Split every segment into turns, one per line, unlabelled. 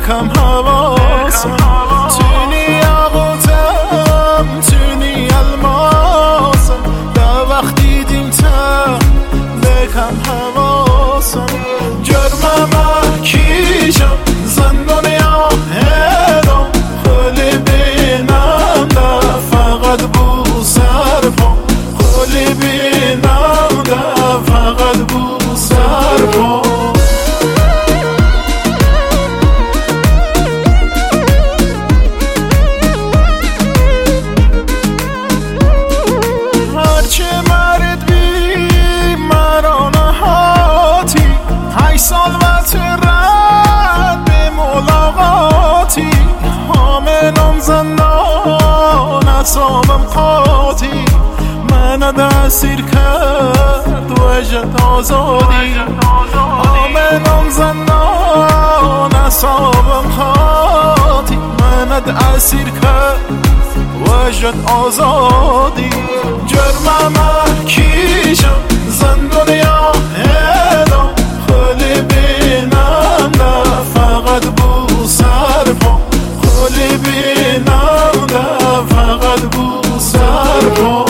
کم حواسم تونی یاقوتم تونی الماسم دا وقتی دیم تا بکم حواسم جرمم کیشم زندان یا هدام خلی بینم دا فقط بو سرپام خلی بینم دا فقط بو سرپام سال وقت رد به ملاقاتی حاملم زندان اعصابم قاطی من دستگیر کرد وجد آزادی حاملم زندان اعصابم قاطی من دستگیر کرد وجد آزادی جرمم کیشم زندان یا هدام خلی بینم دا فقط بو سرپام خلی بینم دا فقط بو سرپام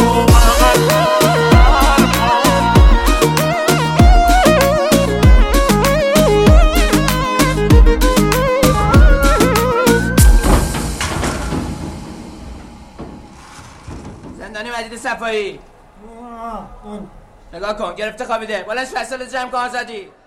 زندانی مجید صفایی نگاه کن گرفته خوابیده بلند فصل جمع کن آزادی